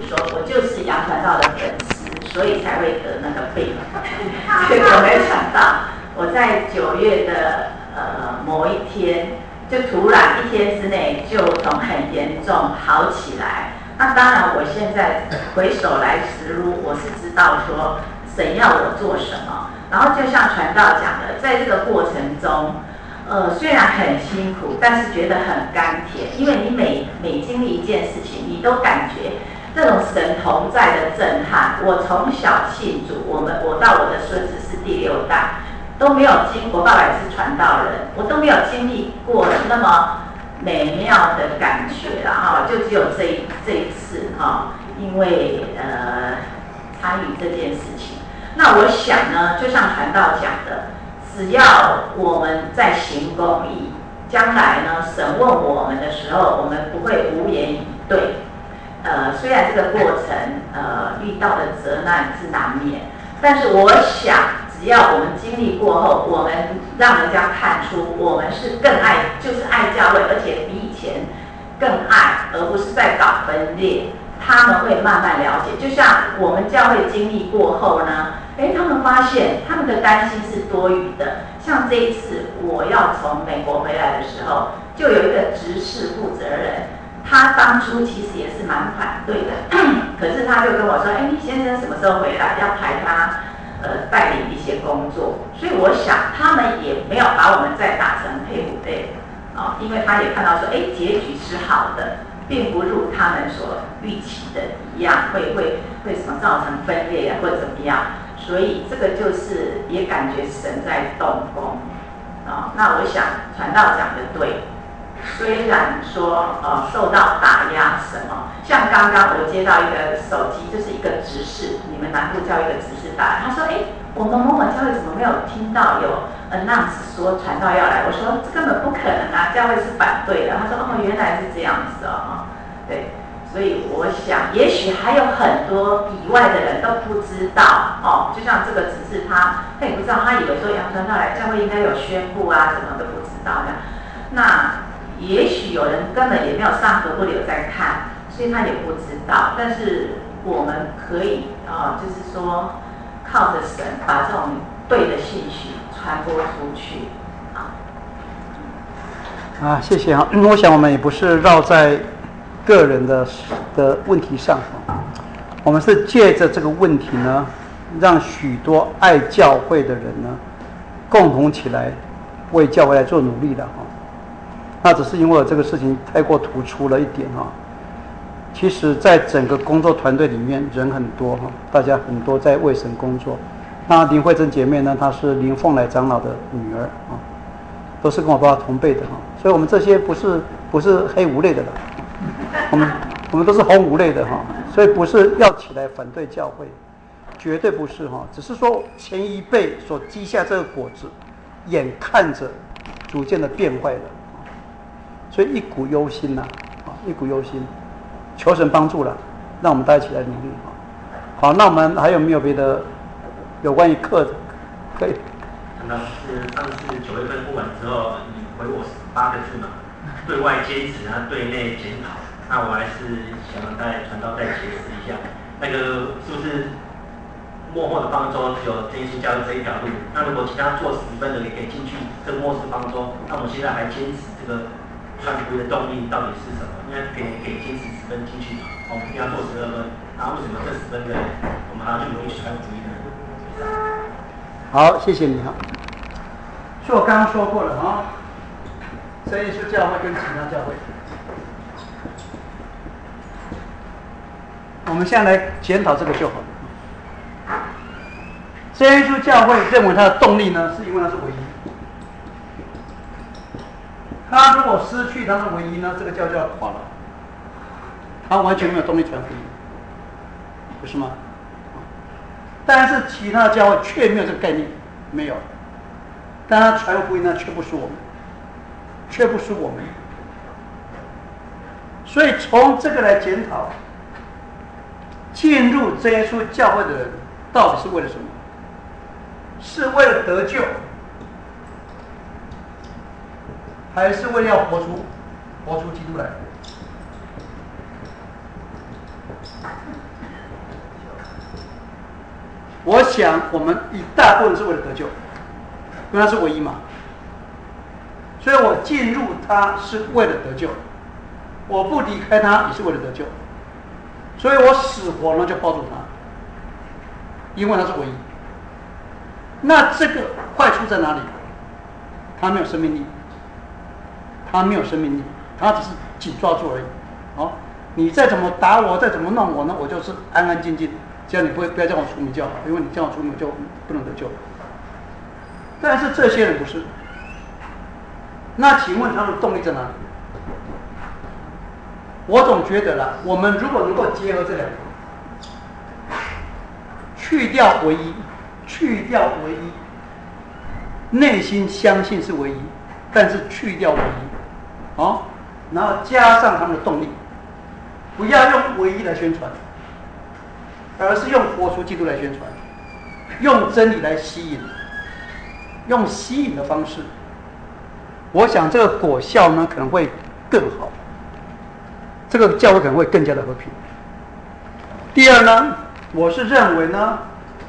说我就是杨传道的粉丝，所以才会得那个病。结果没想到，我在9月的某一天，就突然1天之内就从很严重好起来。那当然，我现在回首来时路，我是知道说神要我做什么。然后就像传道讲的，在这个过程中，虽然很辛苦，但是觉得很甘甜，因为你每经历一件事情，你都感觉这种神同在的震撼。我从小信主，我到我的孙子是第6代，都没有我爸爸也是传道人，我都没有经历过那么美妙的感觉啦哈，就只有这一次哈，因为参与这件事情。那我想呢，就像传道讲的，只要我们在行公义，将来呢神问我们的时候，我们不会无言以对。虽然这个过程遇到的责难是难免，但是我想，只要我们经历过后，我们让人家看出我们是更爱，就是爱教会，而且比以前更爱，而不是在搞分裂。他们会慢慢了解，就像我们教会经历过后呢，他们发现他们的担心是多余的。像这一次我要从美国回来的时候，就有一个执事负责人，他当初其实也是蛮反对的，可是他就跟我说：“你先生什么时候回来？要排他带领一些工作。”所以我想他们也没有把我们再打成黑虎队因为他也看到说，结局是好的。并不如他们所预期的一样，会什么造成分裂或者怎么样，所以这个就是也感觉神在动工那我想传道讲的对，虽然说受到打压什么，像刚刚我接到一个手机，就是一个执事，你们南部教育的执事打来，他说我们某某教会怎么没有听到有announce 说传道要来？我说这根本不可能啊，教会是反对的。他说原来是这样子对，所以我想也许还有很多以外的人都不知道就像这个执事他也不知道，他以为说杨传道来教会应该有宣布啊，什么都不知道的。那也许有人根本也没有上合不留在看，所以他也不知道。但是我们可以就是说靠着神把这种对的信息传播出去谢谢我想我们也不是绕在个人的问题上我们是借着这个问题呢，让许多爱教会的人呢，共同起来为教会来做努力的那只是因为这个事情太过突出了一点其实在整个工作团队里面人很多大家很多在为神工作。那林慧珍姐妹呢，她是林凤来长老的女儿都是跟我爸爸同辈的所以我们这些不是黑五类的了，我们都是红五类的所以不是要起来反对教会，绝对不是只是说前一辈所积下这个果子，眼看着逐渐的变坏了所以一股忧心一股忧心，求神帮助了，让我们大家一起来努力好，那我们还有没有别的有关于课的可以？ 那是上次9月份布完之后，你回我8个字嘛，对外坚持对内检讨。那我还是想再传道再解释一下，那个是不是末后的方舟只有真心教育这一条路？那如果其他做10分的也可以进去这个末世方舟，那我们现在还坚持这个传福音的动力到底是什么？应该可以坚持10分进去嘛？我们一定要做12分，那为什么这10分的我们还要去努力去传福音呢？ 好，谢谢你所以我刚刚说过了真耶稣教会跟其他教会，我们现在来检讨这个就好了。真耶稣教会认为它的动力呢，是因为它是唯一。他如果失去它的唯一呢，这个教就要垮了，他完全没有动力传福音，不是吗？但是其他的教会却没有这个概念，没有。但他传福音呢，却不是我们，所以从这个来检讨，进入真耶稣教会的人到底是为了什么？是为了得救，还是为了要活出基督来？ 我想我们一大部分是为了得救，因为他是唯一嘛，所以我进入他是为了得救，我不离开他也是为了得救，所以我死活呢就抱住他，因为他是唯一。那这个坏处在哪里？他没有生命力，他没有生命力，他只是紧抓住而已。哦，你再怎么打我，再怎么弄我呢，我就是安安静静。这样你不要叫我出名就好，因为你叫我出名就不能得救。但是这些人不是。那请问他们的动力在哪里？我总觉得啦，我们如果能够结合这两个，去掉唯一，内心相信是唯一，但是去掉唯一，哦，然后加上他们的动力，不要用唯一来宣传，而是用活出基督来宣传，用真理来吸引，用吸引的方式，我想这个果效呢可能会更好，这个教会可能会更加的和平。第二呢，我是认为呢，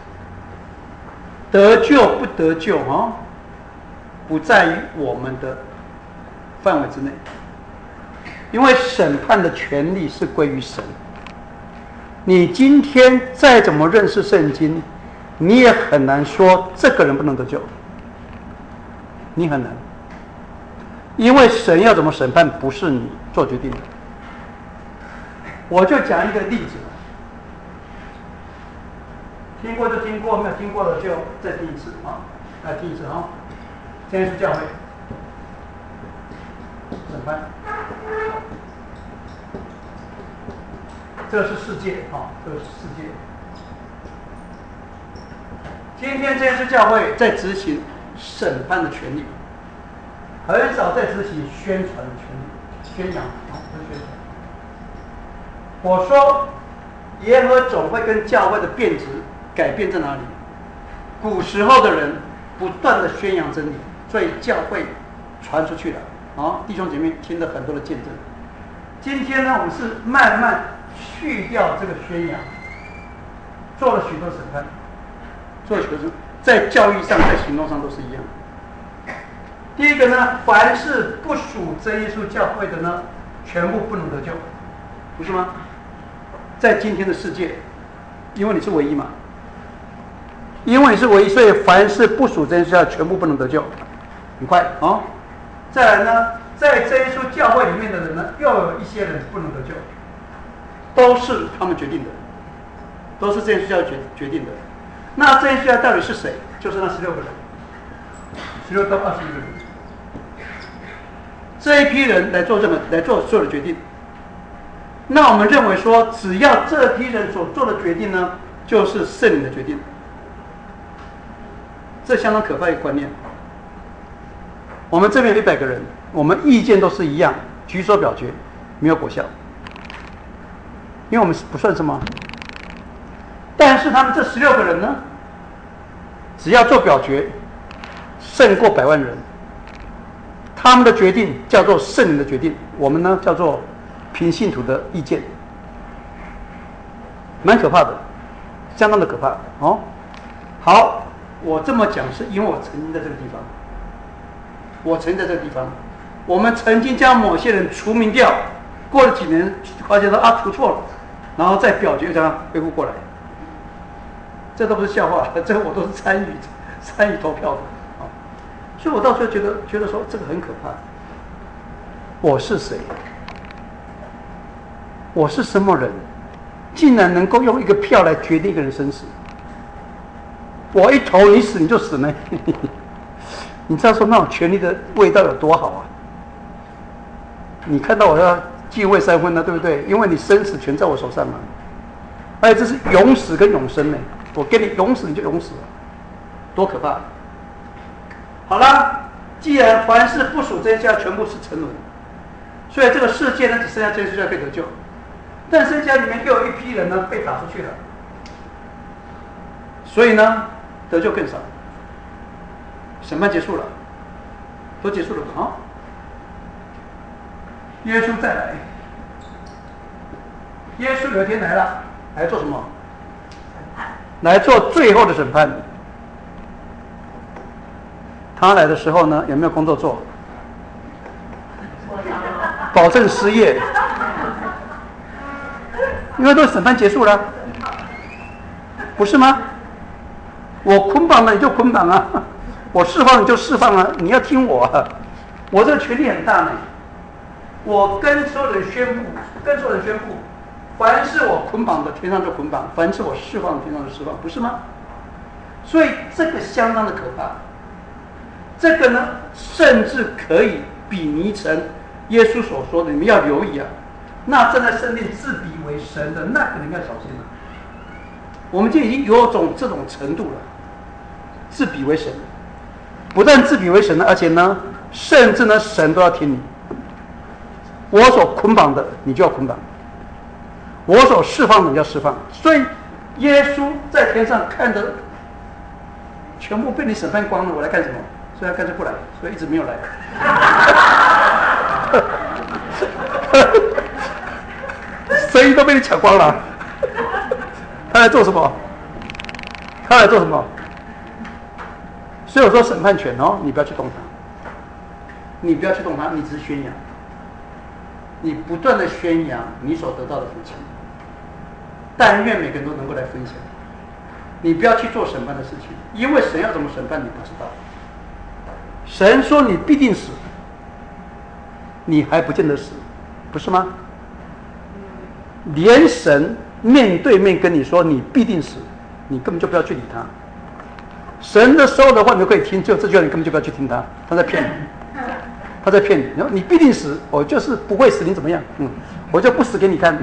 得救不得救啊，不在于我们的范围之内，因为审判的权利是归于神。你今天再怎么认识圣经，你也很难说这个人不能得救，你很难，因为神要怎么审判不是你做决定的。我就讲一个例子，听过就听过，没有听过的就再听一次啊，来听一次啊。现在是教会审判，这是世界啊，这是世界。今天这支教会在执行审判的权利，很少在执行宣传的权利，宣扬啊，不是宣传。我说，耶和总会跟教会的变质改变在哪里？古时候的人不断的宣扬真理，所以教会传出去了啊，弟兄姐妹听了很多的见证。今天呢，我们是慢慢去掉这个宣扬，做了许多审判，做了许多，在教育上、在行动上都是一样。第一个呢，凡是不属真耶稣教会的呢，全部不能得救，不是吗？在今天的世界，因为你是唯一嘛，因为你是唯一，所以凡是不属真耶稣教全部不能得救。很快啊、哦，再来呢，在真耶稣教会里面的人呢，又有一些人不能得救，都是他们决定的，都是真耶稣教决定的。那真耶稣教到底是谁？就是那16个人，16到21个人。这一批人来做所有的决定。那我们认为说，只要这批人所做的决定呢，就是圣灵的决定，这相当可怕的观念。我们这边有100个人，我们意见都是一样，举手表决，没有果效，因为我们不算什么。但是他们这16个人呢，只要做表决，胜过100万人。他们的决定叫做圣灵的决定，我们呢叫做凭信徒的意见，蛮可怕的，相当的可怕哦。好，我这么讲是因为我曾经在这个地方，我们曾经将某些人除名掉，过了几年发现说啊除错了，然后再表决将他恢复过来，这都不是笑话，这我都是参与投票的。所以我到时候觉得说这个很可怕。我是谁？我是什么人？竟然能够用一个票来决定一个人生死？我一投你死你就死呢？你知道说那种权力的味道有多好啊？你看到我要继位3分了，对不对？因为你生死全在我手上嘛。而且这是永死跟永生呢，我给你永死你就永死了，多可怕！好了，既然凡是不属真耶稣教全部是沉沦，所以这个世界呢只剩下真耶稣教可以得救，但真耶稣教里面又有一批人呢被打出去了，所以呢得救更少。审判结束了，都结束了啊！耶稣再来，耶稣有一天来了， 来做什么？ 审判。 来做最后的审判。他来的时候呢，有没有工作做？保证失业，因为都审判结束了，不是吗？我捆绑了你就捆绑啊，我释放你就释放啊，你要听我啊，我这个权力很大呢。我跟所有人宣布，凡是我捆绑的，天上就捆绑；凡是我释放的，天上就释放，不是吗？所以这个相当的可怕。这个呢，甚至可以比拟成耶稣所说的，你们要留意啊，那正在圣殿自比为神的，那肯定要小心了。我们就已经有这种程度了，自比为神，不但自比为神了，而且呢，甚至呢，神都要听你。我所捆绑的，你就要捆绑；我所释放的，你要释放。所以，耶稣在天上看着，全部被你审判光了，我来干什么？所以他干脆不来，所以一直没有来。生意都被你抢光了，他来做什么？所以我说审判权哦，你不要去动他，你只是宣扬，你不断的宣扬你所得到的福气。但愿每个人都能够来分享。你不要去做审判的事情，因为神要怎么审判你不知道。神说你必定死，你还不见得死，不是吗？连神面对面跟你说你必定死，你根本就不要去理他。神的说的话你都可以听，就这句话你根本就不要去听他，他在骗你，他在骗你。然后你必定死，我就是不会死，你怎么样？我就不死给你看。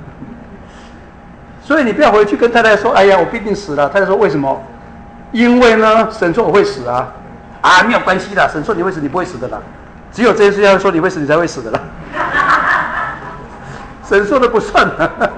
所以你不要回去跟太太说，哎呀，我必定死了。太太说为什么？因为呢，神说我会死啊。啊，没有关系的，神说你会死，你不会死的啦。只有这件事要说你会死，你才会死的啦。神说的不算的。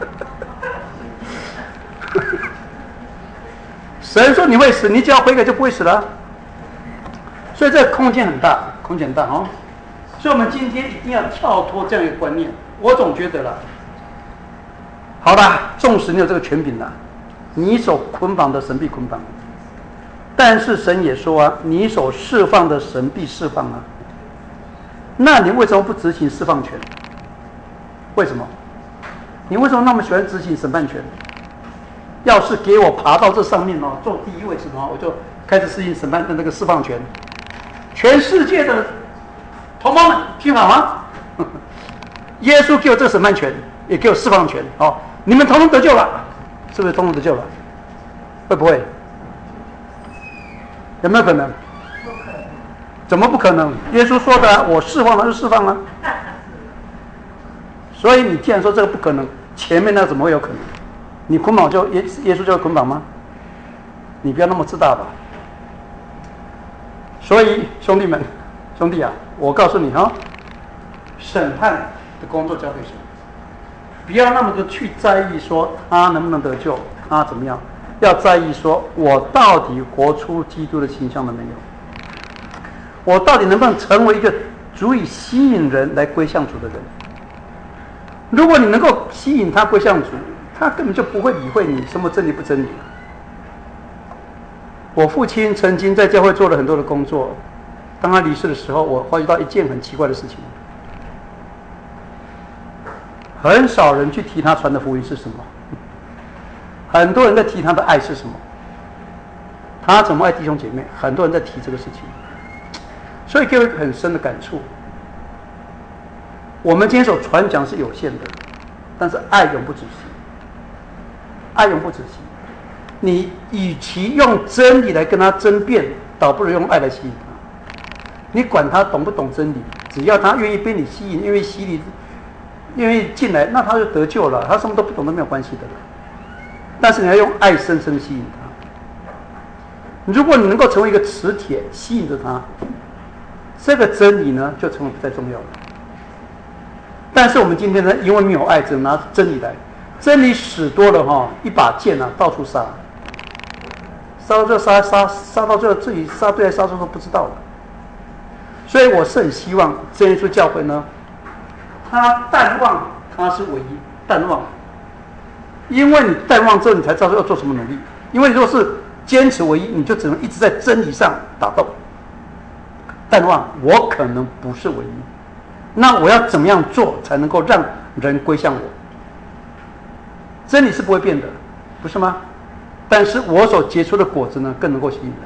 神说你会死，你只要悔改就不会死了。所以这个空间很大哦。所以我们今天一定要跳脱这样一个观念。我总觉得啦，好啦，纵使你有这个权柄啦，你所捆绑的神必捆绑。但是神也说啊，你所释放的神必释放啊。那你为什么不执行释放权？为什么？你为什么那么喜欢执行审判权？要是给我爬到这上面哦，坐第一位置哦，我就开始实行审判的那个释放权。全世界的同胞们，听好吗？耶稣给我这个审判权，也给我释放权。哦，你们统统得救了，是不是统统得救了？会不会？有没有可能？ 不可能。 怎么不可能？耶稣说的，我释放了就释放了。所以你既然说这个不可能，前面那怎么会有可能？你捆绑就耶稣就会捆绑吗？你不要那么自大吧。所以兄弟啊，我告诉你哈，审判的工作交给神，不要那么的去在意说他能不能得救，他怎么样。要在意说，我到底活出基督的形象了没有？我到底能不能成为一个足以吸引人来归向主的人？如果你能够吸引他归向主，他根本就不会理会你什么真理不真理。我父亲曾经在教会做了很多的工作，当他离世的时候，我发觉到一件很奇怪的事情：很少人去提他传的福音是什么。很多人在提他的爱是什么，他怎么爱弟兄姐妹，很多人在提这个事情，所以给我一个很深的感触。我们今天所传讲是有限的，但是爱永不止息，爱永不止息。你与其用真理来跟他争辩，倒不如用爱来吸引他。你管他懂不懂真理，只要他愿意被你吸引，愿意洗礼，愿意进来，那他就得救了。他什么都不懂都没有关系的了。但是你要用爱深深吸引他。如果你能够成为一个磁铁，吸引着他，这个真理呢就成为不再重要了。但是我们今天呢，因为没有爱，只能拿真理来，真理使多了哈，一把剑啊，到处杀，杀到这杀到这自己杀对还是杀错都不知道了。所以我是很希望真耶稣教会呢，他淡忘他是唯一，淡忘。 因为你淡忘之后，你才知道要做什么努力。因为如果是坚持唯一，你就只能一直在真理上打斗。淡忘，我可能不是唯一，那我要怎么样做才能够让人归向我？真理是不会变的，不是吗？但是我所结出的果子呢，更能够吸引人。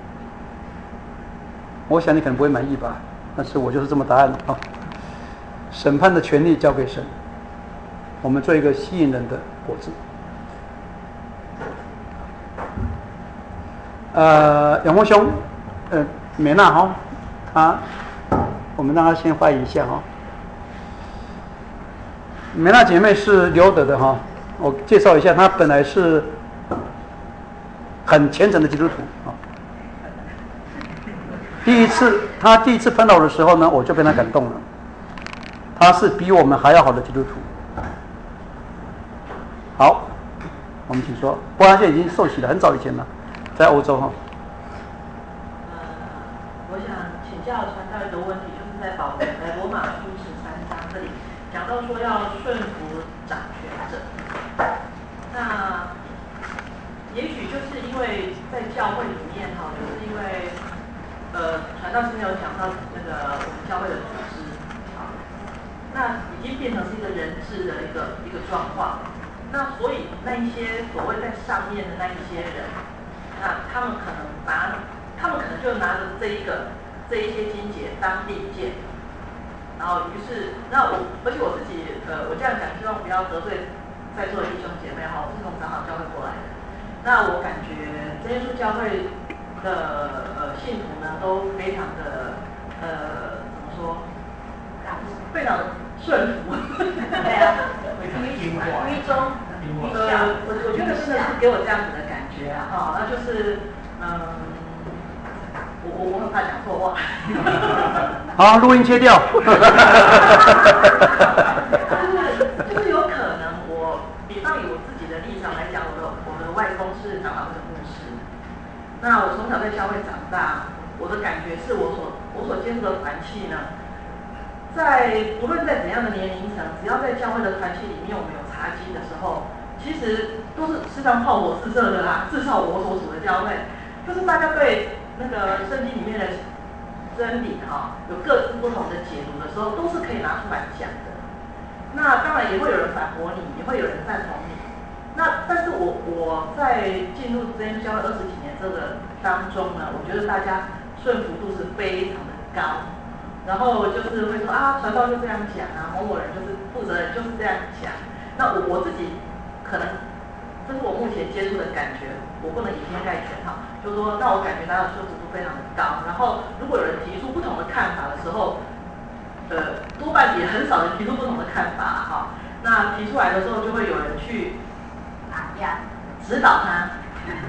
我想你可能不会满意吧，但是我就是这么答案啊。审判的权利交给神，我们做一个吸引人的果子。永丰兄，美娜哈，我们让她先发言一下哈。美娜姐妹是留德的哈，我介绍一下，她本来是很虔诚的基督徒啊。她第一次碰到我的时候呢，我就被她感动了。她是比我们还要好的基督徒。好，我们请说。不然现在已经受洗了，很早以前了，在欧洲哈。 我想请教传道一个问题，就是在罗马书13章这里讲到说要顺服掌权者。那也许就是因为在教会里面哈，就是因为传道现在有讲到那个我们教会的组织，那已经变成是一个人治的一个状况。那所以那一些所谓在上面的那一些人，那他们可能就拿着这一些经节当利剑，然后于是而且我自己我这样讲，希望不要得罪在座的弟兄姐妹哈，我是从长老教会过来的。那我感觉真耶稣教会的信徒呢，都非常的怎么说，非常的顺服，对啊，归宗。我觉得真的是给我这样子的感觉啊，哈，那就是我很怕讲错话。 好，录音切掉。 就是有可能比方以我自己的立场来讲，我的外公是长老会的牧师，那我从小在教会长大，我的感觉是我所接触的团契呢，不论在怎样的年龄层，只要在教会的团契里面，我们有查经的时候，其实都是时常炮火四射的啦。至少我所属的教会，就是大家对那个圣经里面的真理有各自不同的解读的时候，都是可以拿出来讲的。那当然也会有人反驳你，也会有人赞同你。但是我在进入真耶稣教会20几年这个当中呢，我觉得大家顺服度是非常的高。然后就是会说传道就这样讲啊，某某人就是负责人就是这样讲。那我自己可能这是我目前接触的感觉，我不能以偏概全哈，就是说那我感觉大家的顺服度非常的高。然后如果有人提出不同的看法的时候，多半也很少人提出不同的看法哈。那提出来的时候就会有人去指导他。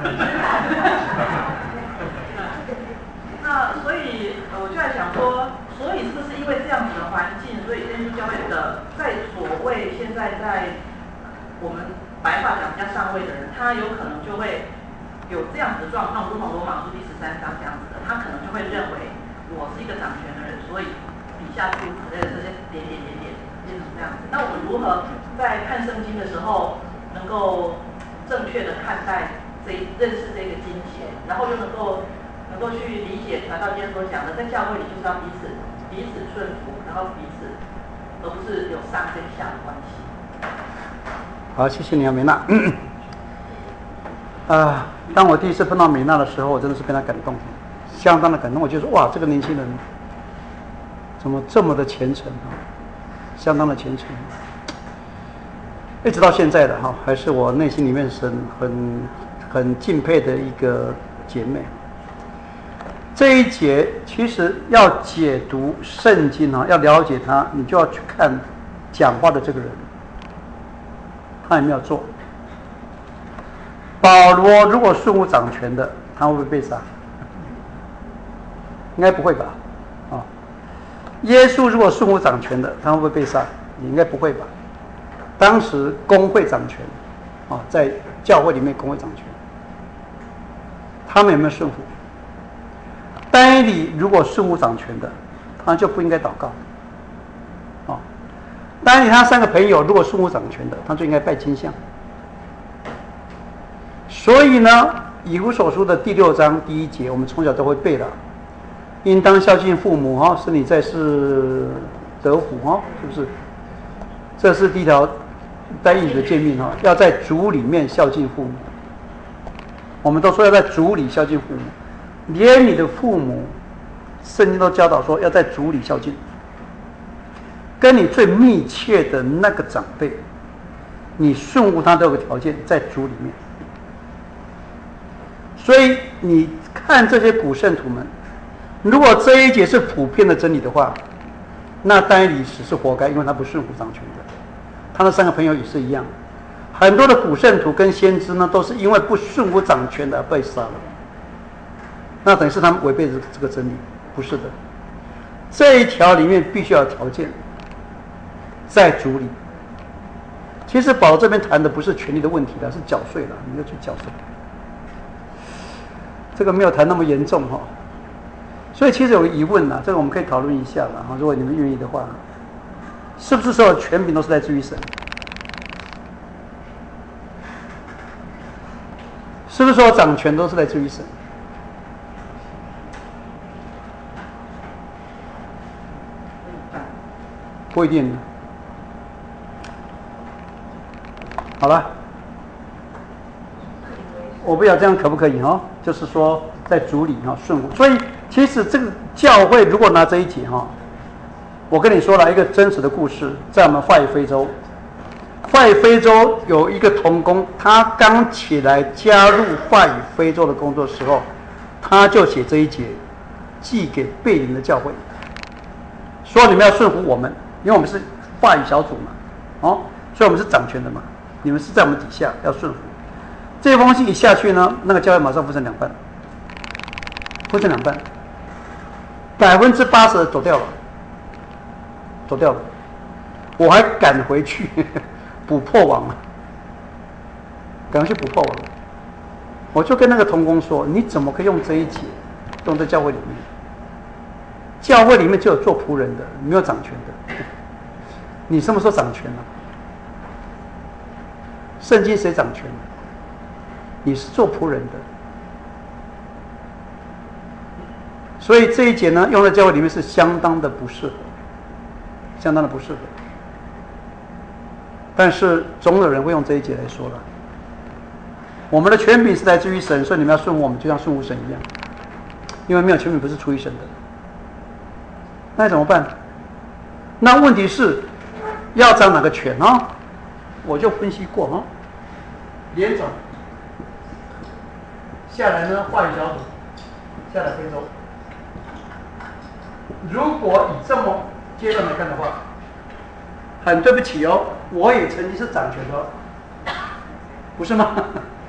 那所以我就在想说，所以是不是因为这样子的环境，所以真耶稣教会的在所谓现在在我们白话讲比较上位的人，他有可能就会有这样子的状况，如同罗马书第13章这样子的，他可能就会认为我是一个掌权的人，所以底下诸此类的这些点变成这样子。那我们如何在看圣经的时候，能够正确的看待认识这个经节，然后就能够去理解传道今天所讲的，在教会里就是要彼此顺服，然后而不是有上跟下的关系。 好，谢谢你啊，美娜。当我第一次碰到美娜的时候，我真的是被她感动，相当的感动。我就说，哇，这个年轻人怎么这么的虔诚啊？相当的虔诚，一直到现在的哈，还是我内心里面是很敬佩的一个姐妹。这一节其实要解读圣经要了解它，你就要去看讲话的这个人，他有没有做。保罗如果顺服掌权的，他会不会被杀？应该不会吧？耶稣如果顺服掌权的，他会不会被杀？也应该不会吧？当时公会掌权，在教会里面公会掌权，他们有没有顺服？但以理如果顺服掌权的，他就不应该祷告。但以理他3个朋友如果顺服掌权的，他就应该拜金像。 所以呢，以弗所书的第6章第1节，我们从小都会背了，应当孝敬父母哈，使你在世得福哈，是不是？这是第一条带应许的诫命哈，要在主里面孝敬父母。我们都说要在主里孝敬父母，连你的父母，圣经都教导说要在主里孝敬。跟你最密切的那个长辈，你顺服他都有个条件，在主里面。所以你看这些古圣徒们，如果这一节是普遍的真理的话，那但以理死是活该，因为他不顺服掌权的。他的3个朋友也是一样，很多的古圣徒跟先知呢，都是因为不顺服掌权的而被杀了。那等于是他们违背这个真理，不是的。这一条里面必须要有条件，在主里。其实保罗这边谈的不是权利的问题了，是缴税了，你要去缴税。这个没有谈那么严重哈。所以其实有个疑问呐，这个我们可以讨论一下了哈，如果你们愿意的话，是不是所有权柄都是来自于神？是不是所有掌权都是来自于神？不一定。好了，我不知道这样可不可以哈？就是说在主里哈顺服。所以其实这个教会如果拿这一节哈，我跟你说了一个真实的故事，在我们华语非洲。华语非洲有一个同工，他刚起来加入华语非洲的工作的时候，他就写这一节，寄给贝林的教会，说你们要顺服我们，因为我们是话语小组嘛，哦，所以我们是掌权的嘛，你们是在我们底下要顺服。这封信一下去呢，那个教会马上分成2半，分成2半，80%的走掉了，走掉了。我还赶回去补破网了，赶回去补破网。我就跟那个同工说：“你怎么可以用这一节用在教会里面？教会里面就有做仆人的，没有掌权的。你什么时候掌权了？圣经谁掌权？你是做仆人的。所以这一节呢，用在教会里面是相当的不适合，相当的不适合。但是总有人会用这一节来说了。我们的权柄是来自于神，所以你们要顺服我们，就像顺服神一样。因为没有权柄不是出于神的。那怎么办？那问题是要掌哪个权呢？我就分析过哈，联总下来呢，话语小组下来非洲。如果以这么阶段来看的话，很对不起哦，我也曾经是掌权的，不是吗？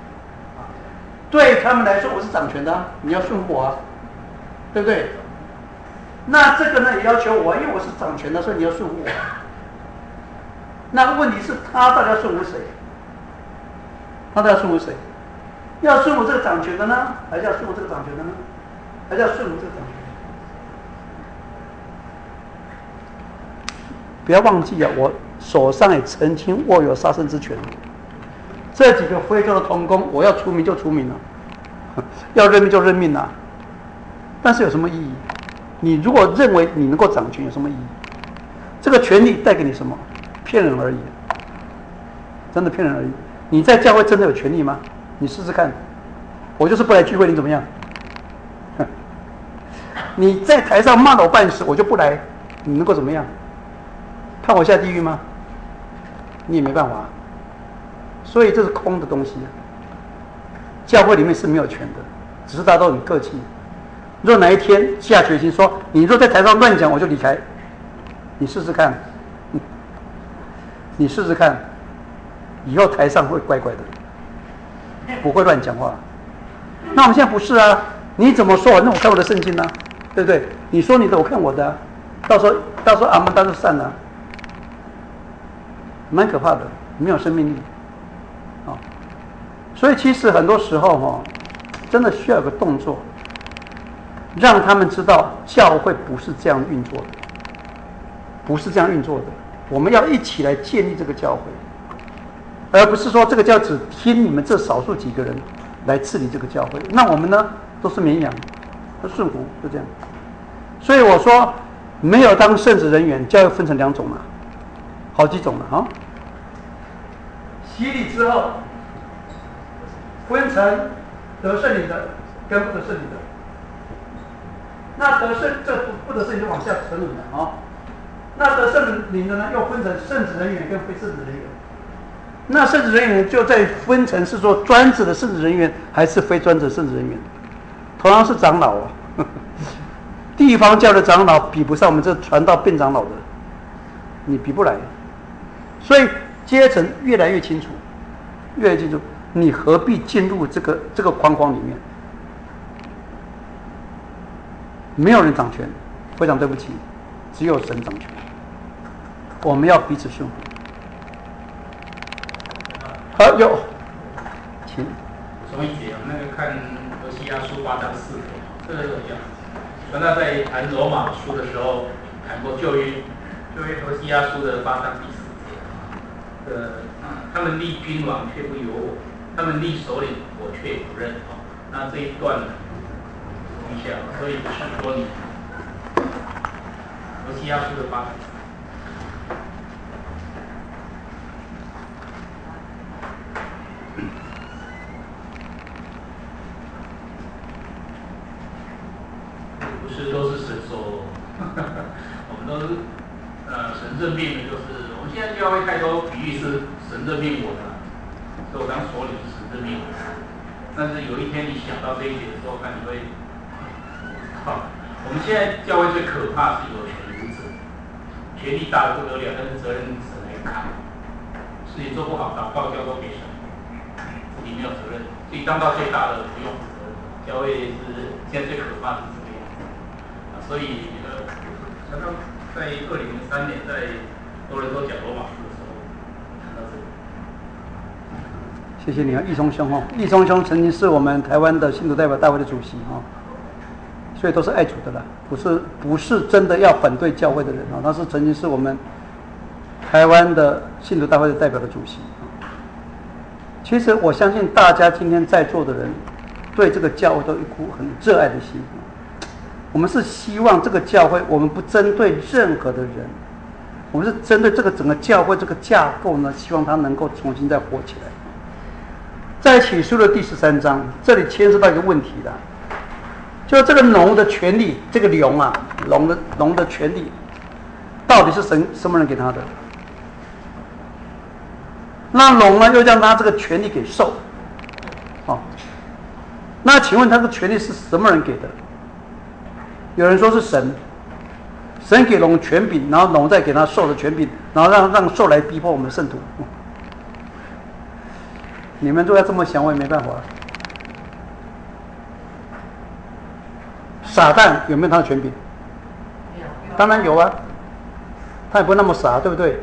对他们来说我是掌权的啊，你要顺服我啊，对不对？那这个呢也要求我，因为我是掌权的，所以你要顺服我。那问题是他到底要顺服谁？他到底要顺服谁？要顺服这个掌权的呢，还是要顺服这个掌权的呢？还是要顺服这个掌权的？不要忘记啊，我手上也曾经握有杀身之权。这几个非洲的同工，我要除名就除名了，要任命就任命了。但是有什么意义？你如果认为你能够掌权，有什么意义？这个权利带给你什么？骗人而已，真的骗人而已。你在教会真的有权利吗？你试试看。我就是不来聚会，你怎么样？你在台上骂了我半死，我就不来，你能够怎么样？判我下地狱吗？你也没办法。所以这是空的东西。教会里面是没有权的，只是大家都很客气。若哪一天下决心说，你若在台上乱讲，我就离开，你试试看，你试试看，以后台上会乖乖的，不会乱讲话。那我们现在不是啊，你怎么说？那我看我的圣经啊，对不对？你说你的，我看我的啊，到时候阿门，到时候散了，蛮可怕的，没有生命力啊。所以其实很多时候真的需要有个动作。让他们知道教会不是这样运作的，不是这样运作的。我们要一起来建立这个教会，而不是说这个教只听你们这少数几个人来治理这个教会。那我们呢，都是绵羊，都顺服，就这样。所以我说，没有当圣职人员，教会分成2种了，好几种了啊。洗礼之后，分成得圣灵的跟不得圣灵的。那这不得圣灵就往下沉沦了啊。那得圣灵的呢，又分成圣职人员跟非圣职人员。那圣职人员就再分成是说专职的圣职人员还是非专职圣职人员。同样是长老啊，地方教的长老比不上我们这传道变长老的，你比不来。所以阶层越来越清楚，越来越清楚，你何必进入这个框框里面？没有人掌权，非常对不起，只有神掌权。我们要彼此顺服。好，有，请。 补充一节那个看何西阿书8章4节，这个有讲。传道在谈罗马书的时候谈过旧约何西阿书的8章第4节。他们立君王却不由我，他们立首领我却不认。那这一段一下，所以不是说你何西阿书的8章。不是都是神所，我们都是神任命的，就是我们现在教会太多比喻是神任命我的，所以我当首领是神任命我的。但是有一天你想到这一点的时候，看你会，我们现在教会最可怕是有权无责，权力大的不得了，但是责任神来扛，事情做不好，祷告交托给神，自己没有责任，所以当到最大的不用负责任。教会是现在最可怕的是这个样子。所以刚刚在2003年在多伦多讲罗马书的时候谈到这个。 谢谢你啊，义聪兄哦，义聪兄曾经是我们台湾的信徒代表大会的主席哦，所以都是爱主的啦，不是真的要反对教会的人啊，他是曾经是我们台湾的信徒大会的代表的主席。其实我相信大家今天在座的人对这个教会都有一股很热爱的心。我们是希望这个教会，我们不针对任何的人，我们是针对这个整个教会这个架构呢，希望它能够重新再活起来。在启示录的第13章，这里牵涉到一个问题的，就是这个龙的权利，这个龙啊，龙的权利，到底是什么人给他的？那龙呢，又将他这个权利给兽，哦，那请问他的权利是什么人给的？有人说是神，神给龙权柄，然后龙再给他兽的权柄，然后让兽来逼迫我们圣徒。你们如果要这么想，我也没办法。撒旦有没有他的权柄？当然有啊，他也不会那么傻，对不对？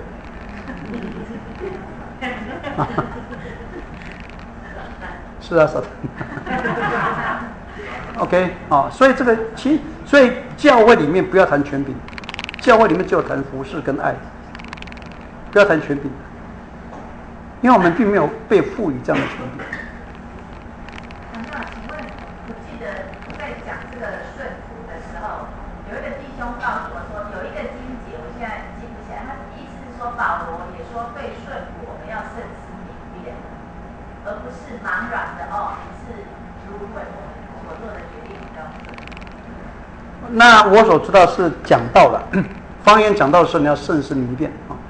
是啊，撒旦。OK 啊，所以这个所以教会里面不要谈权柄，教会里面只有谈服事跟爱，不要谈权柄，因为我们并没有被赋予这样的权柄。 那请问，我记得在讲这个顺服的时候，有一个弟兄告诉我说，有一个经节，我现在记不起来，他的意思是说，保罗也说对顺服我们要慎思明辨，而不是茫然的哦，你是如为我做的决定比较准。 那我所知道是讲道了，方言讲道的时候你要慎思明辨啊。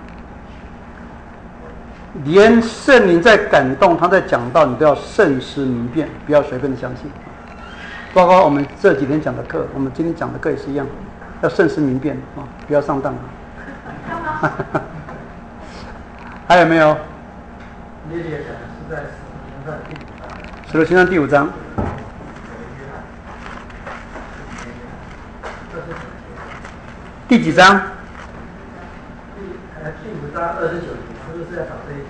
连圣灵在感动，他在讲道，你都要慎思明辨，不要随便的相信。包括我们这几天讲的课，我们今天讲的课也是一样，要慎思明辨啊，不要上当啊。还有没有？ 列讲的是在使徒行传第5章。第几章？ 第5章29节，是不是在找这一节？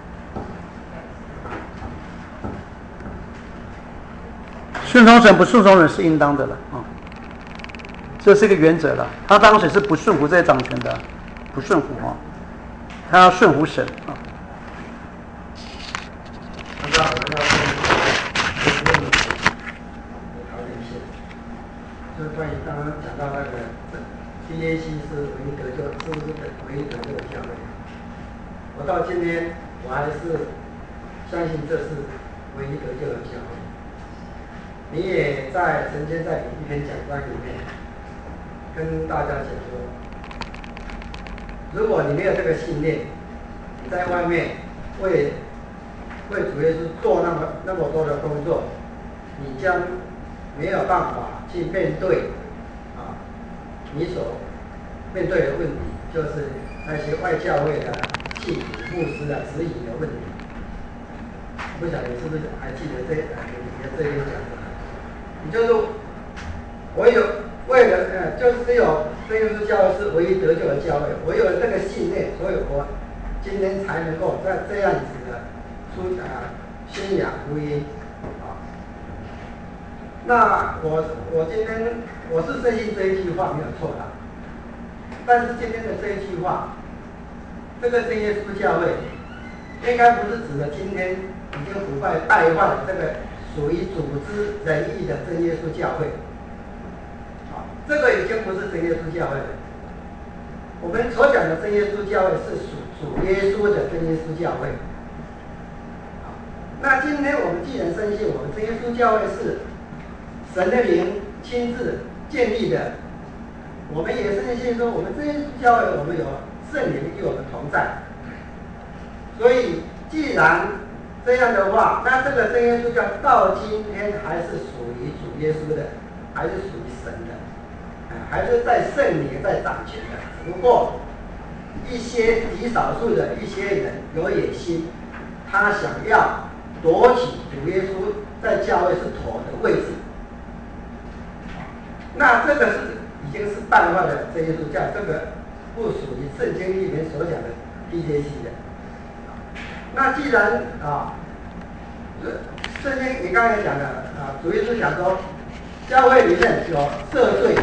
顺从神不顺从人是应当的了啊，这是一个原则了。他当时是不顺服这些掌权的，不顺服啊，他要顺服神啊。 桃园县，就是关于刚刚讲到那个 DAC 是唯一得救，是不是唯一得救的教会？我到今天我还是相信这是唯一得救的教会。你也在曾经在一篇讲章里面跟大家讲说，如果你没有这个信念，你在外面为主耶稣做那么多的工作，你将没有办法去面对你所面对的问题，就是那些外教会的信徒、牧师的指引的问题。不晓得你是不是还记得你的这一讲的？你就是我有为了就是只有真耶稣教会是唯一得救的教会，我有了这个信念，所以我今天才能够在这样子的宣扬福音那我今天我是深信这一句话没有错的，但是今天的这一句话，这个真耶稣教会应该不是指的今天已经腐败败坏的这个属于组织仁义的真耶稣教会这个已经不是真耶稣教会了。我们所讲的真耶稣教会是属耶稣的真耶稣教会那今天我们既然深信我们真耶稣教会是神的灵亲自建立的，我们也深信说我们真耶稣教会我们有圣灵与我们同在，所以既然这样的话，那这个真耶稣教到今天还是属于主耶稣的，还是属于神的还是在圣灵在掌权的，只不过一些极少数的一些人有野心，他想要夺取主耶稣在教会是头的位置，那这个是已经是败坏了真耶稣教，这个不属于圣经里面所讲的 DAC 的。那既然圣经你刚才讲的主耶稣讲说，教会里面有赦罪，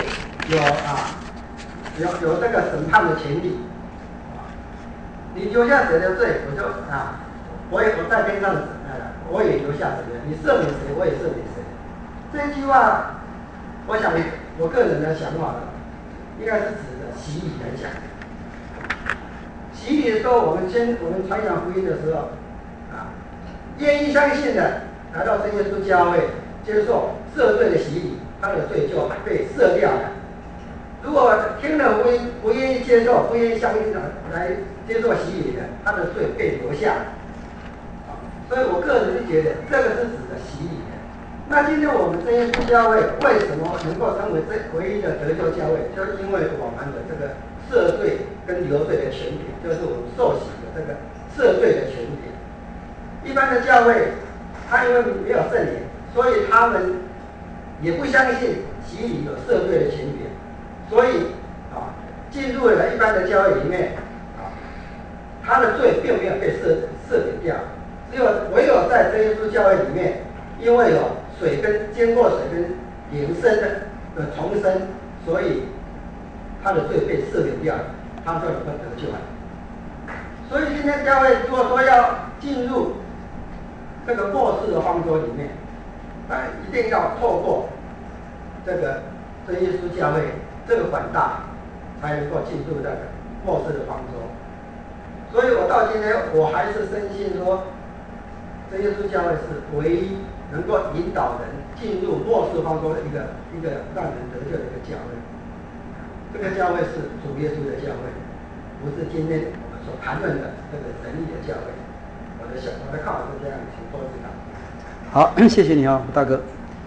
有这个审判的权利你留下谁的罪，我在天上我也留下谁的，你赦免谁，我也赦免谁。这一句话，我想我个人的想法应该是指的洗礼来讲。洗礼的时候，我们传扬福音的时候愿意相信的来到真耶稣教会，接受赦罪的洗礼，他的罪就被赦掉了。如果听了福音不愿意接受，不愿意相信来接受洗礼的，他的罪被留下。所以我个人是觉得这个是指的洗礼的。那今天我们真耶稣教会为什么能够成为唯一的得救教会，就是因为我们的这个赦罪跟流罪的权柄，就是我们受洗的这个赦罪的权柄。一般的教会，他因为没有圣灵，所以他们也不相信洗礼有赦罪的权柄，所以进入了一般的教会里面他的罪并没有被赦免掉，唯有在真耶稣教会里面，因为有经过水跟灵生的重生，所以他的罪被赦免掉了，他就能够得救了。所以今天教会如果说要进入这个末世的方舟里面，那一定要透过这个真耶稣教会这个管道，才能够进入这个末世的方舟。所以我到今天我还是深信说，真耶稣教会是唯一能够引导人进入末世方舟的一个让人得救的一个教会。这个教会是主耶稣的教会，不是今天我们所谈论的这个神力的教会。我的看法是这样，请多指导。 好，谢谢你大哥。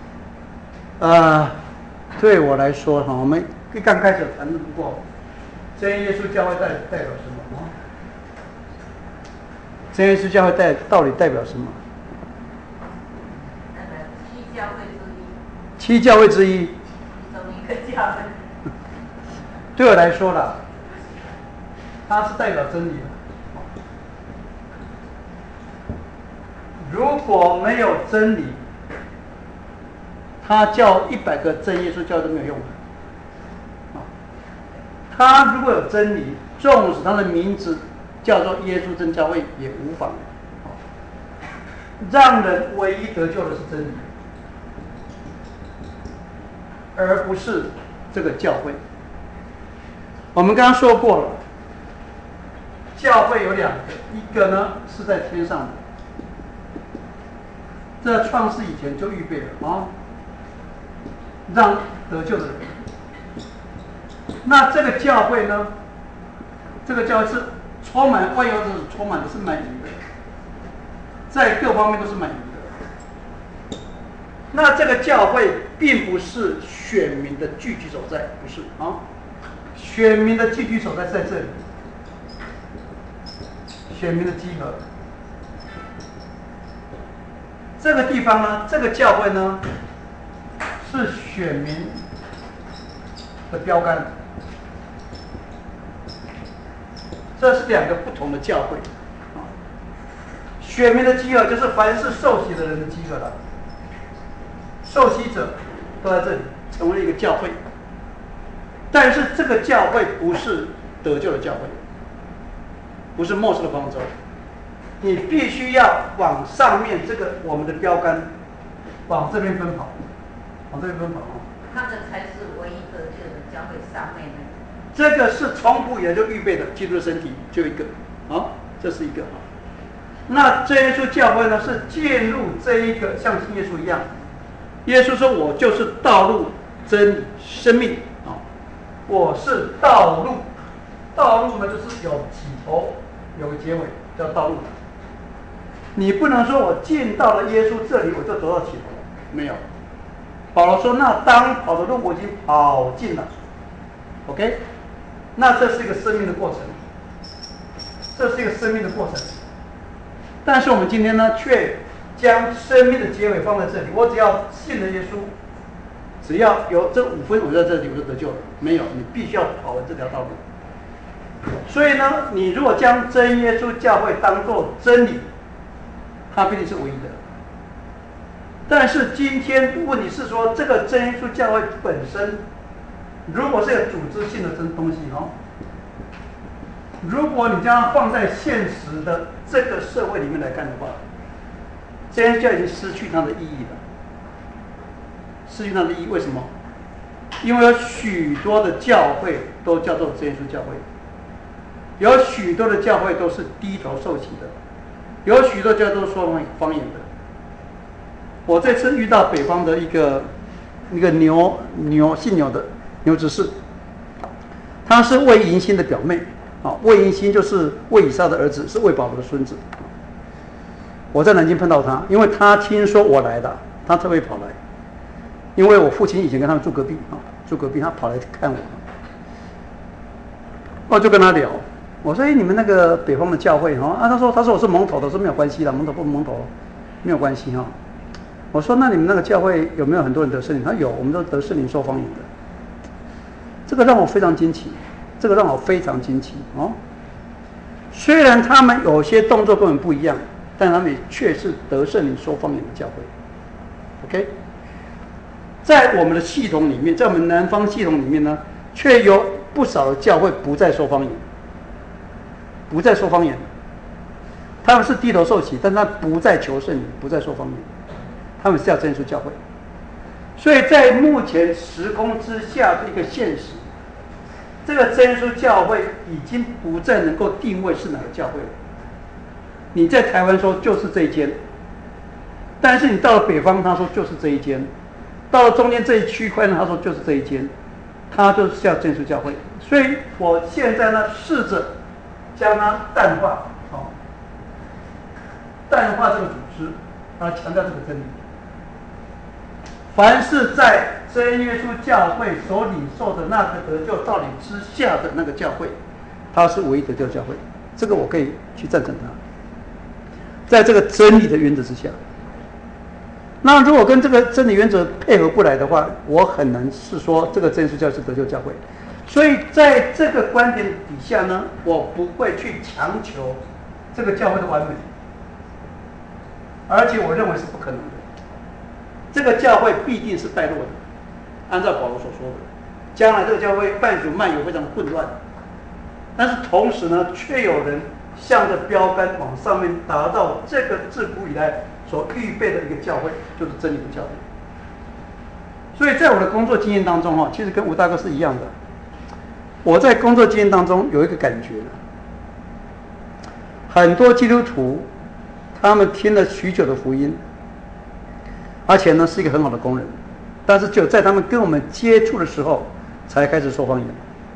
对我来说我们刚开始谈论过真耶稣教会代表什么真耶稣教会到底代表什么？七教会之一。 中一个教会。 对我来说啦，它是代表真理的。如果没有真理，他叫100个真耶稣教都没有用的。他如果有真理，纵使他的名字叫做耶稣真教会也无妨。 让人唯一得救的是真理，而不是这个教会。我们刚刚说过了，教会有两个，一个呢是在天上的，这在创世以前就预备了啊，让得救的人。那这个教会呢？这个教会是充满万有者，充满的是满盈的，在各方面都是满盈的。那这个教会并不是选民的聚居所在，不是啊，选民的聚居所在在这里，选民的集合。这个地方呢，这个教会呢，是选民的标杆。这是两个不同的教会，选民的集合就是凡是受洗的人的集合了，受洗者都在这里成为一个教会，但是这个教会不是得救的教会，不是末世的方舟，你必须要往上面这个我们的标杆，往这边奔跑，往这边奔跑。 那个才是唯一得救的教会上面的。 这个是从古以来就预备的，基督的身体就一个，这是一个。那真耶稣教会呢，是进入这一个像信耶稣一样，耶稣说：“我就是道路、真理、生命啊，我是道路。道路呢，就是有起头，有个结尾，叫道路。你不能说我进到了耶稣这里，我就走到起头了，没有。保罗说：那当跑的路我已经跑尽了 ，OK。”那这是一个生命的过程，这是一个生命的过程。但是我们今天呢，却将生命的结尾放在这里。我只要信了耶稣，只要有这5分，我在这里我就得救了。没有，你必须要跑完这条道路。所以呢，你如果将真耶稣教会当作真理，它必定是唯一的。但是今天问题是说，这个真耶稣教会本身，如果是有组织性的东西如果你将它放在现实的这个社会里面来看的话，真耶稣教已经失去它的意义了。失去它的意义，为什么？因为有许多的教会都叫做真耶稣教会，有许多的教会都是低头受洗的，有许多教会都是说方言的。我这次遇到北方的一个姓牛的牛执事，他是魏银新的表妹，魏银新就是魏以撒的儿子，是魏保罗的孙子。我在南京碰到他，因为他听说我来了，他特别跑来，因为我父亲以前跟他们住隔壁，他跑来看我，我就跟他聊，我说：“你们那个北方的教会他说我是蒙头的，我说没有关系啦，蒙头不蒙头没有关系我说：“那你们那个教会有没有很多人得圣灵？”他有，我们都得圣灵受方言的。这个让我非常惊奇，虽然他们有些动作跟我们不一样，但他们却是得圣灵说方言的教会。OK， 在我们的系统里面，在我们南方系统里面呢，却有不少的教会不再说方言，他们是低头受洗，但他不再求圣灵，不再说方言，他们是要真耶稣教会。所以在目前时空之下的一个现实，这个真耶稣教会已经不再能够定位是哪个教会了。你在台湾说就是这一间，但是你到了北方，他说就是这一间，到了中间这一区块呢，他说就是这一间，他就是叫真耶稣教会。所以我现在呢，试着将它淡化，淡化这个组织，强调这个真理。凡是在真耶稣教会所领受的那个得救道理之下的那个教会，它是唯一得救教会，这个我可以去赞成它。在这个真理的原则之下，那如果跟这个真理原则配合不来的话，我很难是说这个真耶稣教是得救教会。所以在这个观点底下呢，我不会去强求这个教会的完美，而且我认为是不可能的。这个教会必定是败落的，按照保罗所说的，将来这个教会半主漫游非常混乱，但是同时呢，却有人向着标杆往上面达到这个自古以来所预备的一个教会，就是真理的教会。所以在我的工作经验当中其实跟吴大哥是一样的。我在工作经验当中有一个感觉，很多基督徒他们听了许久的福音，而且呢是一个很好的工人，但是只有在他们跟我们接触的时候才开始说方言，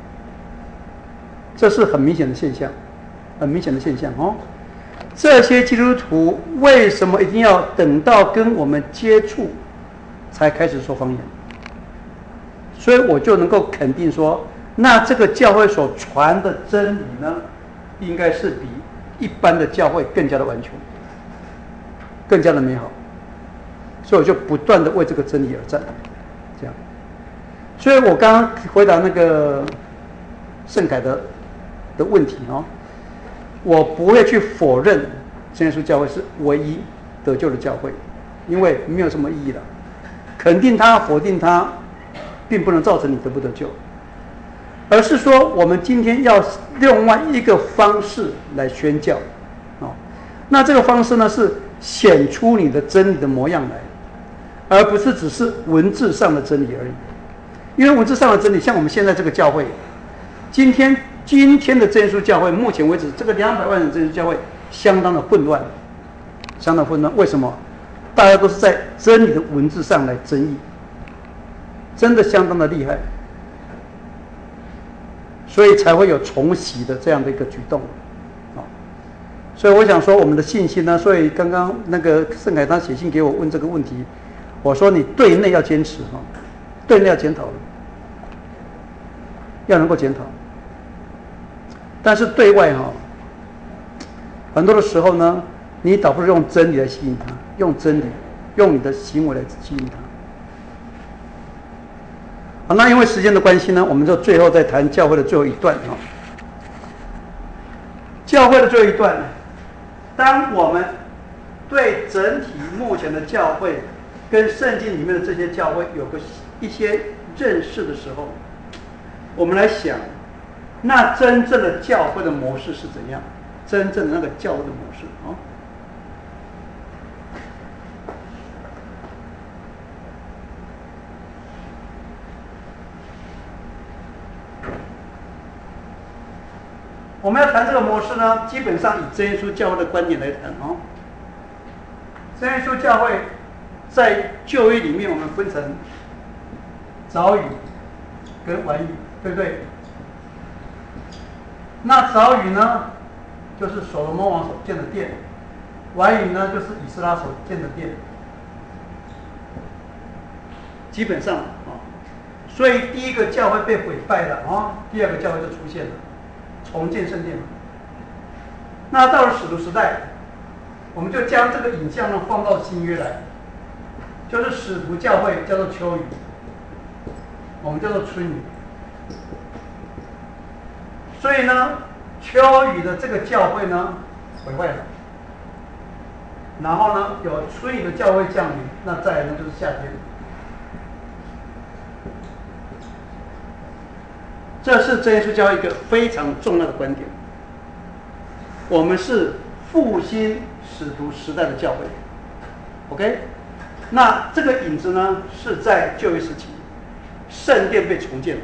这是很明显的现象，很明显的现象这些基督徒为什么一定要等到跟我们接触才开始说方言？所以我就能够肯定说，那这个教会所传的真理呢，应该是比一般的教会更加的完全，更加的美好。所以我就不断的为这个真理而战，这样。所以我刚刚回答那个盛凯的问题我不会去否认真耶稣教会是唯一得救的教会，因为没有什么意义了。肯定它、否定它，并不能造成你得不得救，而是说我们今天要另外一个方式来宣教那这个方式呢是显出你的真理的模样来，而不是只是文字上的真理而已。因为文字上的真理，像我们现在这个教会，今天的真耶稣教会，目前为止这个200万人真耶稣教会相当的混乱，相当混乱。为什么？大家都是在真理的文字上来争议，真的相当的厉害，所以才会有重洗的这样的一个举动所以我想说，我们的信心呢，所以刚刚那个盛凯他写信给我问这个问题，我说你对内要坚持对内要检讨，要能够检讨。但是对外很多的时候呢，你倒不如用真理来吸引他，用真理，用你的行为来吸引他。好，那因为时间的关系呢，我们就最后再谈教会的最后一段教会的最后一段，当我们对整体目前的教会跟圣经里面的这些教会有一些认识的时候，我们来想，那真正的教会的模式是怎样？真正的那个教会的模式我们要谈这个模式呢，基本上以真耶稣教会的观点来谈真耶稣教会在旧约里面，我们分成早语跟晚语，对不对？那早语呢，就是所罗门王所建的殿；晚语呢，就是以斯拉所建的殿。基本上所以第一个教会被毁败了第二个教会就出现了。重建圣殿。那到了使徒时代，我们就将这个影像呢放到新约来，就是使徒教会叫做秋雨，我们叫做春雨。所以呢，秋雨的这个教会呢毁坏了，然后呢有春雨的教会降临，那再来呢就是夏天。这是真耶稣教会一个非常重要的观点。我们是复兴使徒时代的教会 ，OK？ 那这个影子呢，是在旧约时期，圣殿被重建了。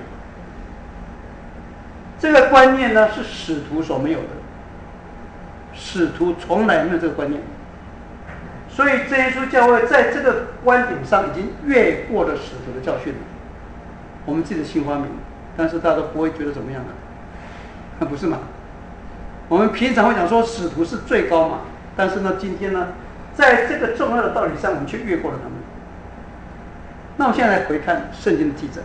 这个观念呢，是使徒所没有的，使徒从来没有这个观念。所以真耶稣教会在这个观点上已经越过了使徒的教训了，我们自己的新发明。但是大家都不会觉得怎么样的，不是吗？我们平常会讲说使徒是最高嘛，但是呢，今天呢，在这个重要的道理上，我们却越过了他们。那我们现在来回看圣经的记载，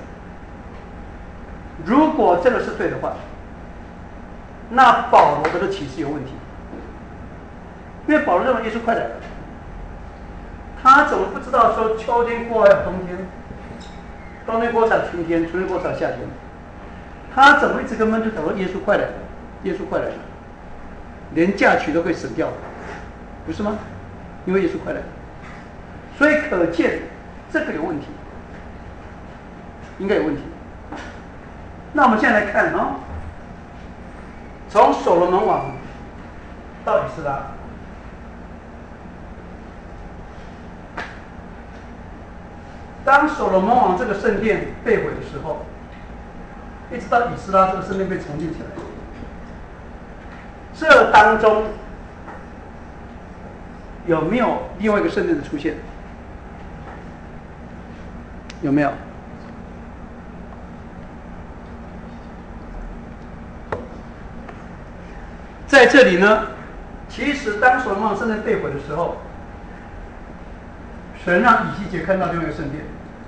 如果这个是对的话，那保罗的启示有问题，因为保罗认为耶稣快来了，他怎么不知道说秋天过了冬天，冬天过了春天，春天过了夏天？他怎么一直跟门徒讨论耶稣快来了？耶稣快来了，连嫁娶都可以省掉了，不是吗？因为耶稣快来了，所以可见这个有问题，应该有问题。那我们现在来看从所罗门王到以斯拉， 当所罗门王这个圣殿被毁的时候，一直到以斯拉这个圣殿被重建起来，这当中有没有另外一个圣殿的出现？有没有？在这里呢，其实当所罗门王圣殿被毁的时候，神让以西结看到另外一个圣殿，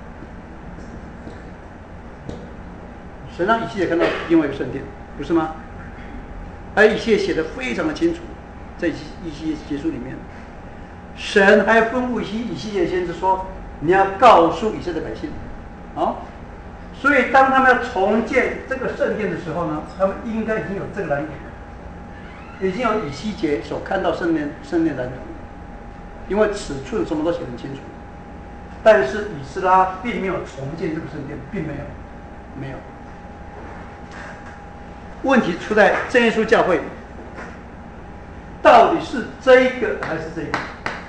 神让以西结看到另外一个圣殿，不是吗？而以西结写得非常的清楚，在以西结书里面，神还吩咐以西结先知说，你要告诉以色列百姓，所以当他们要重建这个圣殿的时候呢，他们应该已经有这个蓝图，已经有以西结所看到圣殿蓝图，因为尺寸什么都写得很清楚。但是以斯拉并没有重建这个圣殿，并没有。问题出在真耶稣教会，到底是这一个还是这个？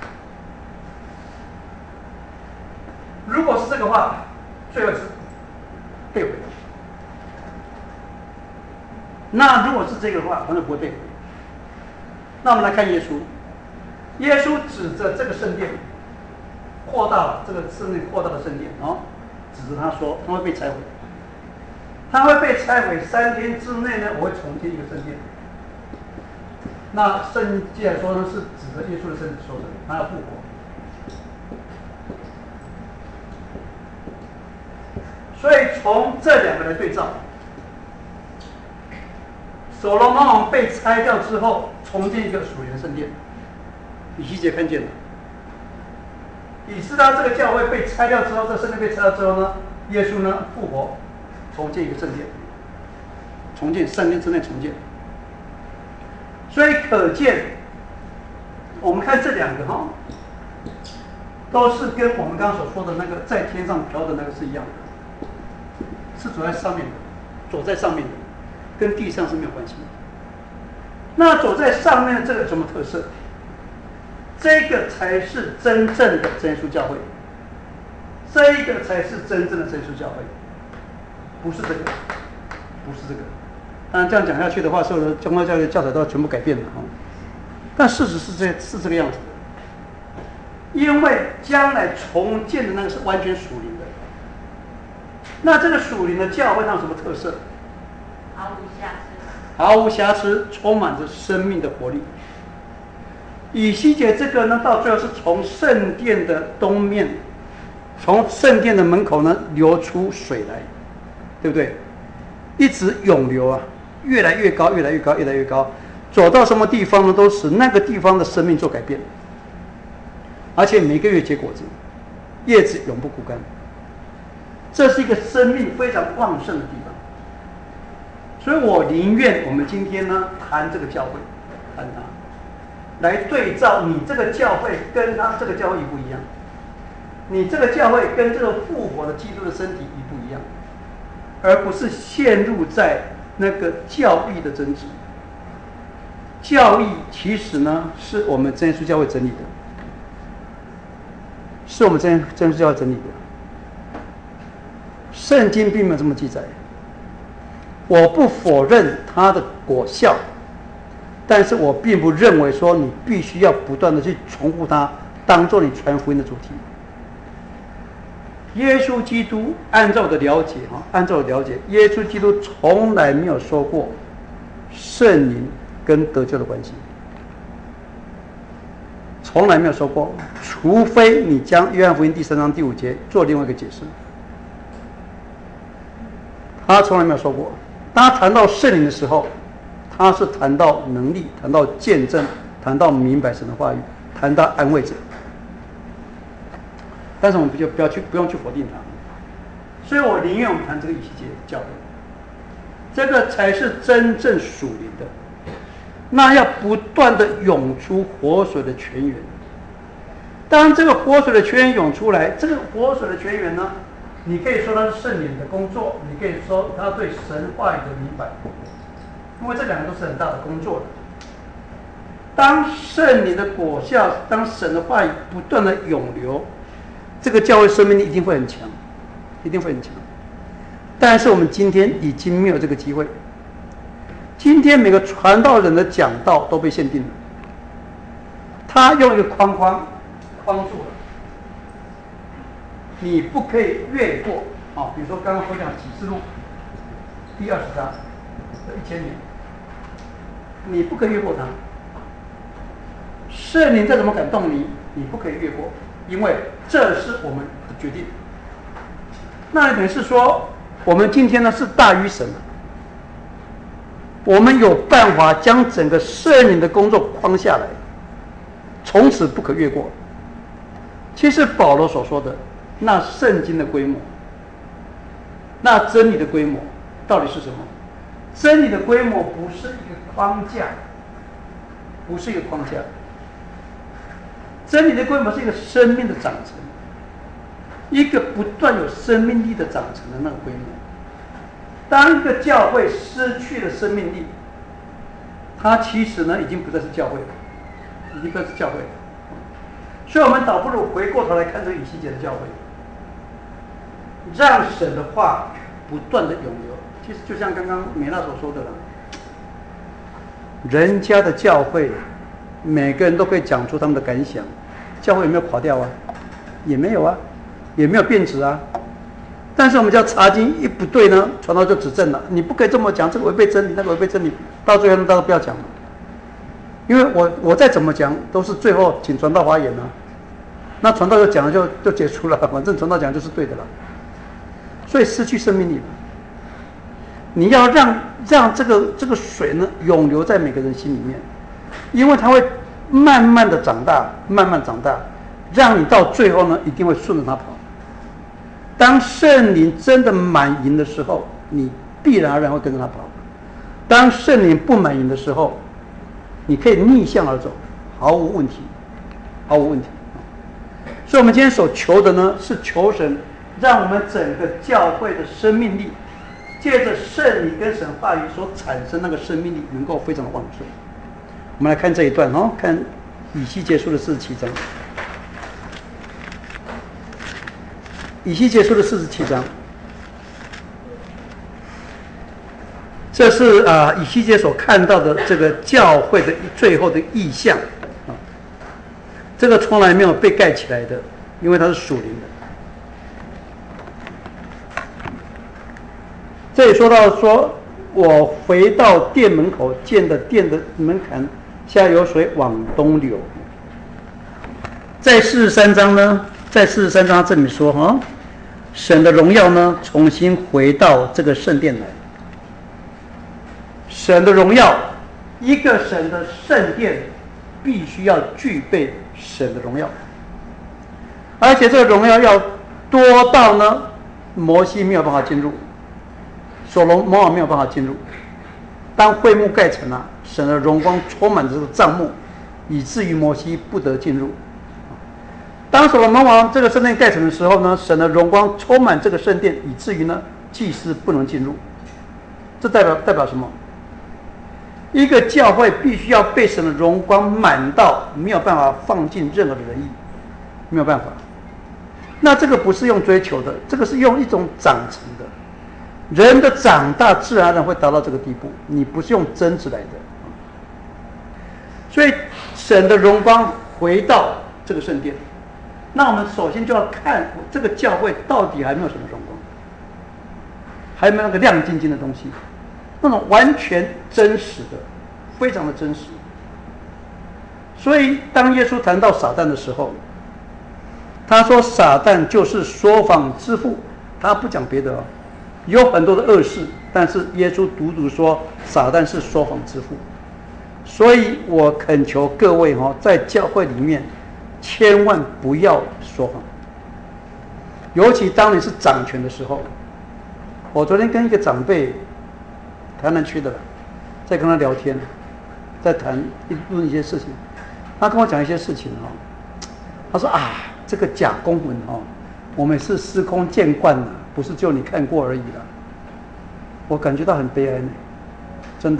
如果是这个话，最后是被毁。那如果是这个的话，反正不会被毁。那我们来看耶稣，耶稣指着这个圣殿，扩大了这个圣殿扩大的圣殿指着他说，他会被拆毁。他会被拆毁3天之内呢，我会重建一个圣殿。那圣经来说呢，是指着耶稣的身体说的，他要复活。所以从这两个来对照，所罗门王被拆掉之后，重建一个属灵的圣殿，以西结看见了。以斯拉这个教会被拆掉之后，这圣殿被拆掉之后呢，耶稣呢复活，重建一个圣殿，重建3天之内重建。所以可见，我们看这两个都是跟我们刚刚所说的那个在天上飘的那个是一样的，是走在上面的，走在上面的，跟地上是没有关系的。那走在上面的这个有什么特色？这个才是真正的真耶稣教会，这个才是真正的真耶稣教会，不是这个，不是这个。当然这样讲下去的话，所有的宗教教育教材都要全部改变了但事实是这个样子的，因为将来重建的那个是完全属灵的。那这个属灵的教会它有什么特色？ 毫无瑕疵， 毫无瑕疵，充满着生命的活力。以西结这个呢，到最后是从圣殿的东面，从圣殿的门口呢流出水来，对不对？一直涌流啊，越来越高，越来越高，越来越高，走到什么地方呢，都使那个地方的生命做改变，而且每个月结果子，叶子永不枯干。这是一个生命非常旺盛的地方，所以我宁愿我们今天呢谈这个教会，谈它。来对照你这个教会跟他这个教会一不一样，你这个教会跟这个复活的基督的身体一不一样，而不是陷入在那个教义的争执。教义其实呢是我们真耶稣教会整理的，是我们真耶稣教会整理的，圣经并没有这么记载。我不否认它的果效，但是我并不认为说你必须要不断的去重复它，当做你传福音的主题。耶稣基督按照我的了解耶稣基督从来没有说过圣灵跟得救的关系，从来没有说过，除非你将约翰福音第3章第5节做另外一个解释，他从来没有说过。当他谈到圣灵的时候，他是谈到能力，谈到见证，谈到明白神的话语，谈到安慰者。但是我们就不用去否定它，所以我宁愿我们谈这个以西结教会，这个才是真正属灵的。那要不断的涌出活水的泉源。当这个活水的泉源涌出来，这个活水的泉源呢，你可以说它是圣灵的工作，你可以说它对神话语的明白，因为这两个都是很大的工作的。当圣灵的果效，当神的话语不断的涌流， 这个教会生命力一定会很强，一定会很强。但是我们今天已经没有这个机会。今天每个传道人的讲道都被限定了，他用一个框住了，你不可以越过啊。比如说刚刚我讲启示录第20章这1000年，你不可以越过它。圣灵再怎么感动你，你不可以越过，因为这是我们的决定。那等于是说，我们今天呢是大于神的，我们有办法将整个圣灵的工作框下来，从此不可越过。其实保罗所说的那圣经的规模，那真理的规模到底是什么？真理的规模不是一个框架，不是一个框架。真理的规模是一个生命的长成，一个不断有生命力的长成的那个规模。当一个教会失去了生命力，它其实呢已经不再是教会了，已经不再是教会了。所以我们倒不如回过头来看这个以西结的教会，让神的话不断的涌流。其实就像刚刚美娜所说的了，人家的教会每个人都可以讲出他们的感想，教会有没有垮掉啊？也没有啊，也没有变质啊。但是我们叫查经一不对呢，传道就指正了，你不可以这么讲，这个违背真理，那个违背真理，到最后大家都不要讲了，因为我再怎么讲都是最后请传道发言啊，那传道就讲了就结束了，反正传道讲就是对的了，所以失去生命力了。你要让这个水呢涌流在每个人心里面，因为它会慢慢的长大，慢慢长大，让你到最后呢一定会顺着它跑。当圣灵真的满盈的时候，你必然而然会跟着他跑。当圣灵不满盈的时候，你可以逆向而走，毫无问题，毫无问题。所以我们今天所求的呢，是求神让我们整个教会的生命力，借着圣灵跟神话语所产生那个生命力，能够非常的旺盛。我们来看这一段哦，看以西结书的47章。以西结书的47章，这是以西结所看到的这个教会的最后的意象啊，这个从来没有被盖起来的，因为它是属灵的。这里说到说，我回到殿门口，见的殿的门槛下有水往东流。在43章呢，在43章这里说哈。神的荣耀呢，重新回到这个圣殿来。神的荣耀，一个神的圣殿必须要具备神的荣耀，而且这个荣耀要多到呢，摩西没有办法进入，所罗门王没有办法进入。当会幕盖成了，神的荣光充满着这个帐幕，以至于摩西不得进入。当所罗门王这个圣殿盖成的时候呢，神的荣光充满这个圣殿，以至于呢祭司不能进入。这代表什么？一个教会必须要被神的荣光满到没有办法放进任何的人意，没有办法。那这个不是用追求的，这个是用一种长成的。人的长大自然而然会达到这个地步，你不是用争执来的。所以神的荣光回到这个圣殿。那我们首先就要看这个教会到底还没有什么荣光，还没有那个亮晶晶的东西，那种完全真实的，非常的真实。所以当耶稣谈到撒旦的时候，他说撒旦就是说谎之父，他不讲别的哦，有很多的恶事，但是耶稣独说撒旦是说谎之父。所以我恳求各位在教会里面千万不要说谎，尤其当你是掌权的时候。我昨天跟一个长辈，台南区的，在跟他聊天，在论一些事情，他跟我讲一些事情他说这个假公文我们是司空见惯了，不是就你看过而已了。我感觉到很悲哀呢，真的，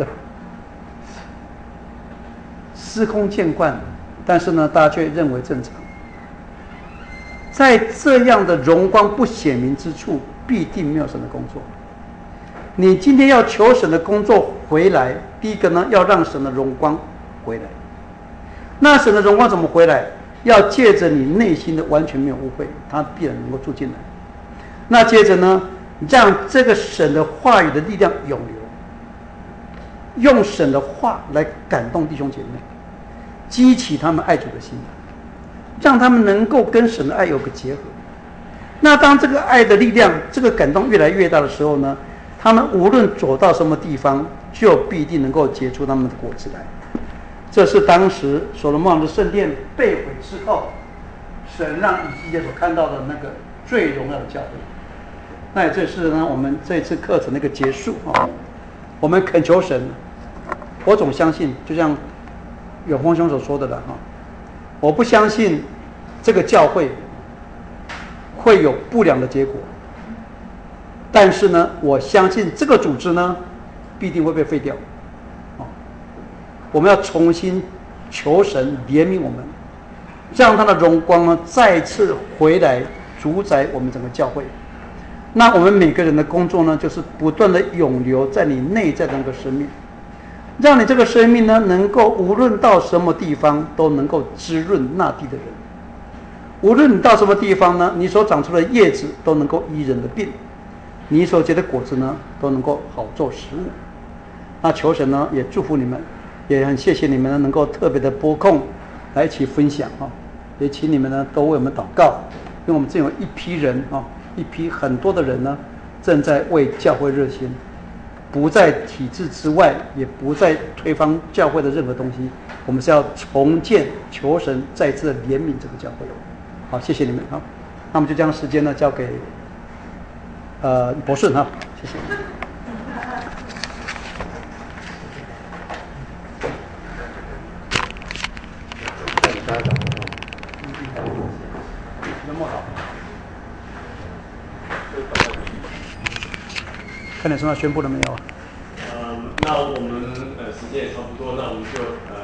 司空见惯，但是呢，大家却认为正常。 在这样的荣光不显明之处，必定没有神的工作。你今天要求神的工作回来，第一个呢，要让神的荣光回来。那神的荣光怎么回来？要借着你内心的完全没有污秽，他必然能够住进来。那接着呢，让这个神的话语的力量永留，用神的话来感动弟兄姐妹，激起他们爱主的心，让他们能够跟神的爱有个结合。那当这个爱的力量，这个感动越来越大的时候呢，他们无论走到什么地方，就必定能够结出他们的果子来。这是当时所罗门王的圣殿被毁之后，神让以西结所看到的那个最荣耀的教会。那也这是呢，我们这次课程的一个结束啊。我们恳求神，我总相信，就像永丰兄所说的了哈，我不相信这个教会会有不良的结果，但是呢，我相信这个组织呢，必定会被废掉。我们要重新求神怜悯我们，让他的荣光呢再次回来主宰我们整个教会。那我们每个人的工作呢，就是不断的永留在你内在的那个生命，让你这个生命呢，能够无论到什么地方都能够滋润那地的人。无论你到什么地方呢，你所长出的叶子都能够医人的病，你所结的果子呢，都能够好做食物。那求神呢，也祝福你们，也很谢谢你们呢，能够特别的拨空来一起分享啊，也请你们呢都为我们祷告，因为我们正有一批人啊，一批很多的人呢，正在为教会热心，不在体制之外，也不在推翻教会的任何东西，我们是要重建，求神再次的怜悯这个教会。好，谢谢你们。好，那我们就将时间呢交给博顺哈，谢谢。那么好，看你身上宣布了没有？ 那我们时间也差不多，那我们就